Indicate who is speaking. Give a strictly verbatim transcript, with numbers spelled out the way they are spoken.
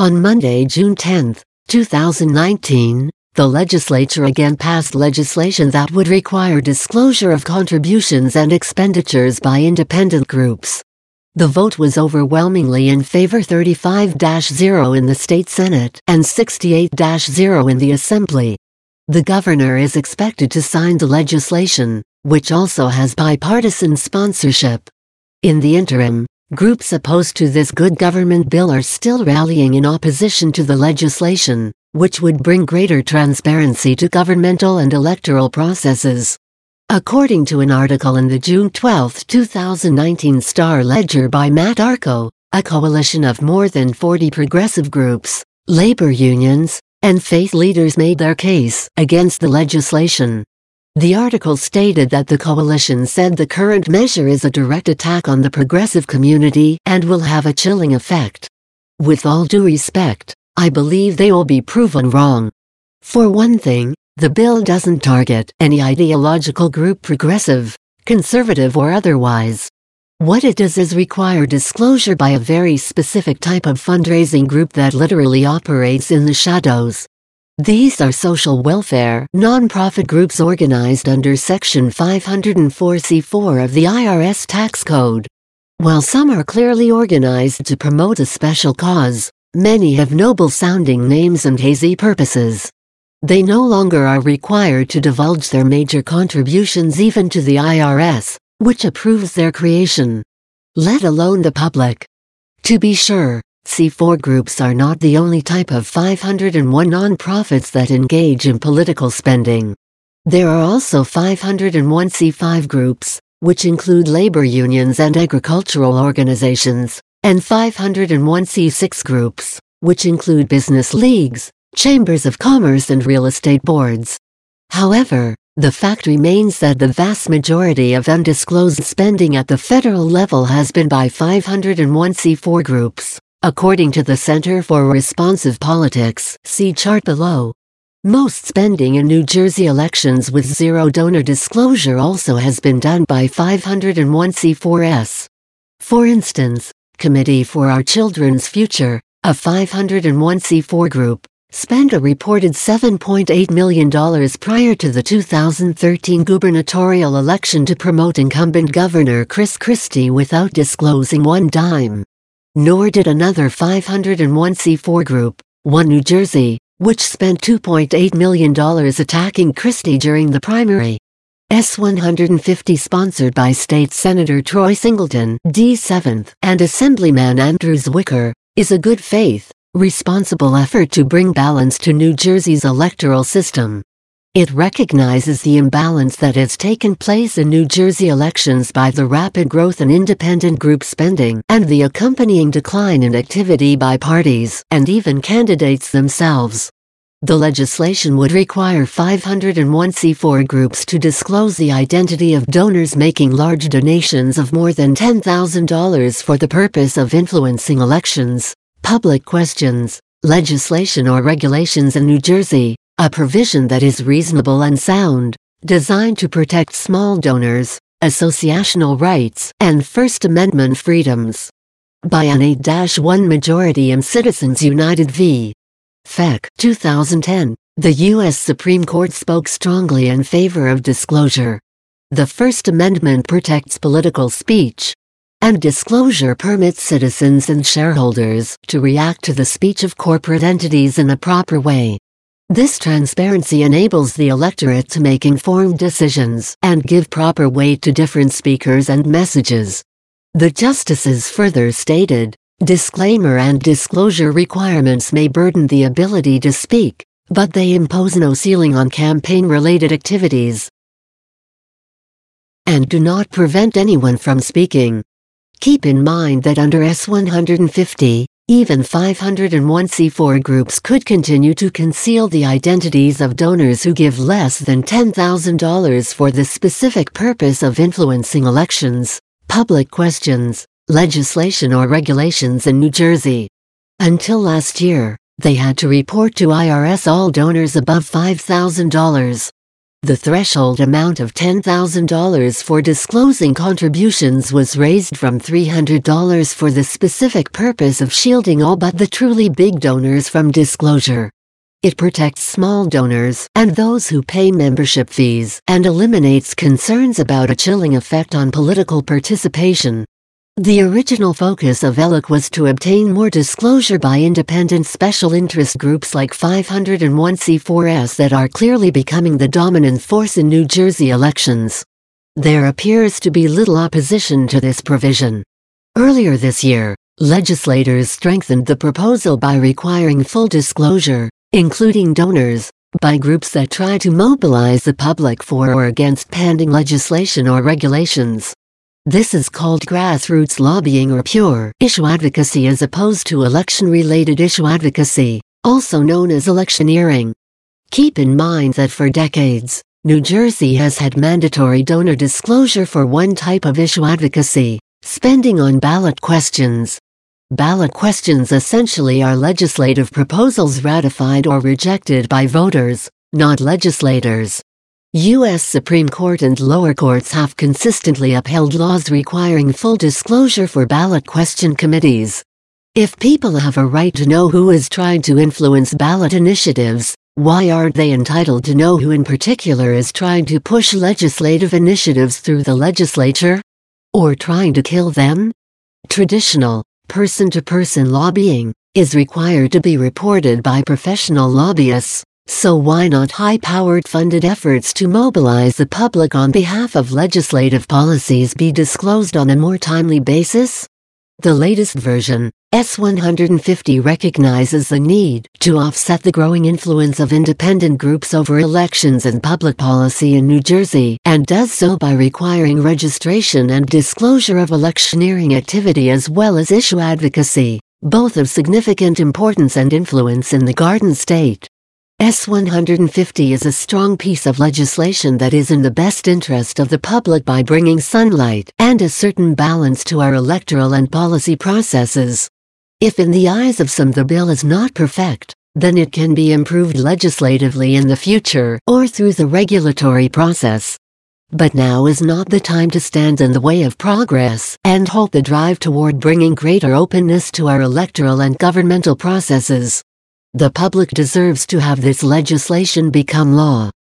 Speaker 1: On Monday, June tenth, two thousand nineteen, the legislature again passed legislation that would require disclosure of contributions and expenditures by independent groups. The vote was overwhelmingly in favor, thirty-five to zero in the state Senate and sixty-eight to zero in the Assembly. The governor is expected to sign the legislation, which also has bipartisan sponsorship. In the interim, groups opposed to this good government bill are still rallying in opposition to the legislation, which would bring greater transparency to governmental and electoral processes. According to an article in the June twelfth, two thousand nineteen Star Ledger by Matt Arco, a coalition of more than forty progressive groups, labor unions, and faith leaders made their case against the legislation. The article stated that the coalition said the current measure is a direct attack on the progressive community and will have a chilling effect. With all due respect, I believe they will be proven wrong. For one thing, the bill doesn't target any ideological group, progressive, conservative or otherwise. What it does is require disclosure by a very specific type of fundraising group that literally operates in the shadows. These are social welfare, non-profit groups organized under Section five oh four C four of the I R S tax code. While some are clearly organized to promote a special cause, many have noble-sounding names and hazy purposes. They no longer are required to divulge their major contributions even to the I R S, which approves their creation, let alone the public. To be sure, C four groups are not the only type of five oh one nonprofits that engage in political spending. There are also five oh one C five groups, which include labor unions and agricultural organizations, and five oh one C six groups, which include business leagues, chambers of commerce and real estate boards. However, the fact remains that the vast majority of undisclosed spending at the federal level has been by five oh one C four groups. According to the Center for Responsive Politics, see chart below. Most spending in New Jersey elections with zero donor disclosure also has been done by five oh one C fours. For instance, Committee for Our Children's Future, a five oh one C four group, spent a reported seven point eight million dollars prior to the two thousand thirteen gubernatorial election to promote incumbent Governor Chris Christie without disclosing one dime. Nor did another five oh one C four group, One New Jersey, which spent two point eight million dollars attacking Christie during the primary. S one hundred fifty, sponsored by State Senator Troy Singleton, D seventh, and Assemblyman Andrew Zwicker, is a good faith, responsible effort to bring balance to New Jersey's electoral system. It recognizes the imbalance that has taken place in New Jersey elections by the rapid growth in independent group spending and the accompanying decline in activity by parties and even candidates themselves. The legislation would require five oh one C four groups to disclose the identity of donors making large donations of more than ten thousand dollars for the purpose of influencing elections, public questions, legislation or regulations in New Jersey. A provision that is reasonable and sound, designed to protect small donors, associational rights, and First Amendment freedoms. By an eight to one majority in Citizens United v. Feck, two thousand ten, the U S Supreme Court spoke strongly in favor of disclosure. The First Amendment protects political speech, and disclosure permits citizens and shareholders to react to the speech of corporate entities in a proper way. This transparency enables the electorate to make informed decisions and give proper weight to different speakers and messages. The justices further stated, disclaimer and disclosure requirements may burden the ability to speak, but they impose no ceiling on campaign-related activities and do not prevent anyone from speaking. Keep in mind that under S one hundred fifty, even five oh one C four groups could continue to conceal the identities of donors who give less than ten thousand dollars for the specific purpose of influencing elections, public questions, legislation or regulations in New Jersey. Until last year, they had to report to I R S all donors above five thousand dollars. The threshold amount of ten thousand dollars for disclosing contributions was raised from three hundred dollars for the specific purpose of shielding all but the truly big donors from disclosure. It protects small donors and those who pay membership fees and eliminates concerns about a chilling effect on political participation. The original focus of E L E C was to obtain more disclosure by independent special interest groups like five oh one c four s that are clearly becoming the dominant force in New Jersey elections. There appears to be little opposition to this provision. Earlier this year, legislators strengthened the proposal by requiring full disclosure, including donors, by groups that try to mobilize the public for or against pending legislation or regulations. This is called grassroots lobbying or pure issue advocacy as opposed to election-related issue advocacy, also known as electioneering. Keep in mind that for decades, New Jersey has had mandatory donor disclosure for one type of issue advocacy, spending on ballot questions. Ballot questions essentially are legislative proposals ratified or rejected by voters, not legislators. U S Supreme Court and lower courts have consistently upheld laws requiring full disclosure for ballot question committees. If people have a right to know who is trying to influence ballot initiatives, why aren't they entitled to know who in particular is trying to push legislative initiatives through the legislature? Or trying to kill them? Traditional, person-to-person lobbying is required to be reported by professional lobbyists. So why not high-powered funded efforts to mobilize the public on behalf of legislative policies be disclosed on a more timely basis? The latest version, S one fifty, recognizes the need to offset the growing influence of independent groups over elections and public policy in New Jersey, and does so by requiring registration and disclosure of electioneering activity as well as issue advocacy, both of significant importance and influence in the Garden State. S one fifty is a strong piece of legislation that is in the best interest of the public by bringing sunlight and a certain balance to our electoral and policy processes. If in the eyes of some the bill is not perfect, then it can be improved legislatively in the future or through the regulatory process. But now is not the time to stand in the way of progress and halt the drive toward bringing greater openness to our electoral and governmental processes. The public deserves to have this legislation become law.